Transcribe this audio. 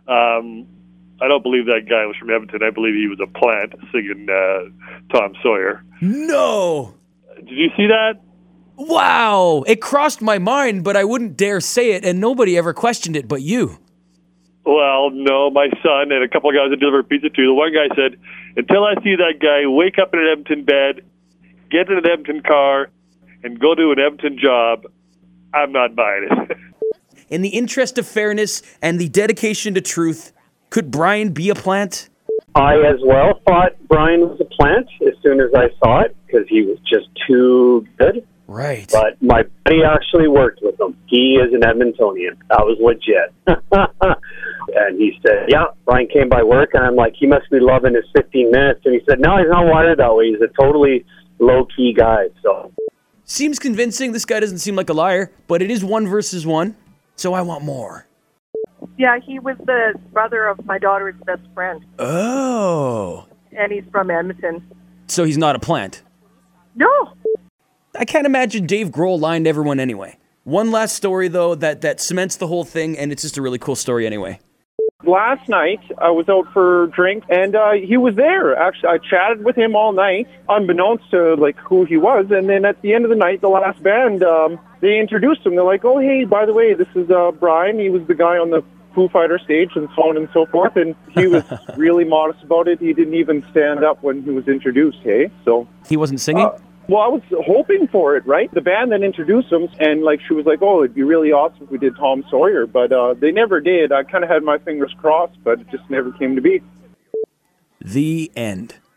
I don't believe that guy was from Edmonton. I believe he was a plant singing Tom Sawyer. No! Did you see that? Wow! It crossed my mind, but I wouldn't dare say it, and nobody ever questioned it but you. Well, no, my son and a couple of guys that deliver pizza to. The one guy said, until I see that guy wake up in an Edmonton bed, get in an Edmonton car, and go to an Edmonton job, I'm not buying it. In the interest of fairness and the dedication to truth, could Brian be a plant? I as well thought Brian was a plant as soon as I saw it because he was just too good. Right. But my buddy actually worked with him. He is an Edmontonian. That was legit. And he said, yeah, Brian came by work, and I'm like, he must be loving his 15 minutes. And he said, no, he's not wired that way. He's a totally low-key guy. So Seems convincing. This guy doesn't seem like a liar, but it is 1 versus 1, so I want more. Yeah, he was the brother of my daughter's best friend, Oh. and he's from Edmonton. So he's not a plant. No. I can't imagine Dave Grohl lying to everyone anyway. One last story, though, that cements the whole thing, and it's just a really cool story anyway. Last night, I was out for a drink, and he was there. Actually, I chatted with him all night, unbeknownst to, who he was. And then at the end of the night, the last band, they introduced him. They're like, oh, hey, by the way, this is Brian. He was the guy on the Foo Fighter stage and so on and so forth. And he was really modest about it. He didn't even stand up when he was introduced, hey? So He wasn't singing? Well, I was hoping for it, right? The band then introduced him, and she was like, oh, it'd be really awesome if we did Tom Sawyer, but they never did. I kind of had my fingers crossed, but it just never came to be. The end.